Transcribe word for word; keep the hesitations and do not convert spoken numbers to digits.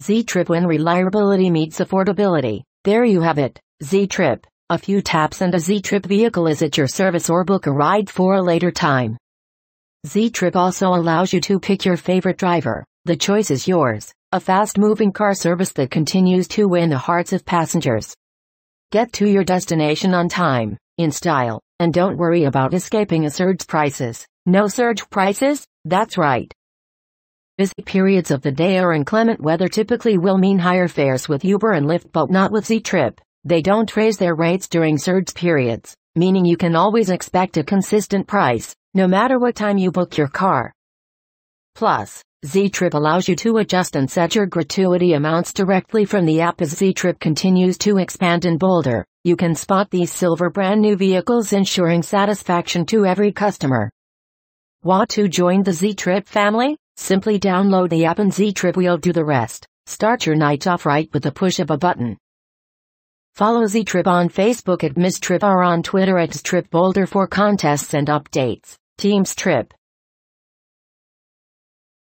Z-Trip, when reliability meets affordability. There you have it, Z-Trip. A few taps and a Z-Trip vehicle is at your service, or book a ride for a later time. Z-Trip also allows you to pick your favorite driver. The choice is yours. A fast-moving car service that continues to win the hearts of passengers. Get to your destination on time, in style, and don't worry about escaping a surge prices. No surge prices? That's right. Busy periods of the day or inclement weather typically will mean higher fares with Uber and Lyft, but not with Z-Trip. They don't raise their rates during surge periods, meaning you can always expect a consistent price, no matter what time you book your car. Plus, Z-Trip allows you to adjust and set your gratuity amounts directly from the app. As Z-Trip continues to expand in Boulder, you can spot these silver brand new vehicles, ensuring satisfaction to every customer. Want to join the Z-Trip family? Simply download the app and Z-Trip will do the rest. Start your night off right with the push of a button. Follow Z-Trip on Facebook at Miss Trip or on Twitter at Strip Boulder for contests and updates. Teams Trip.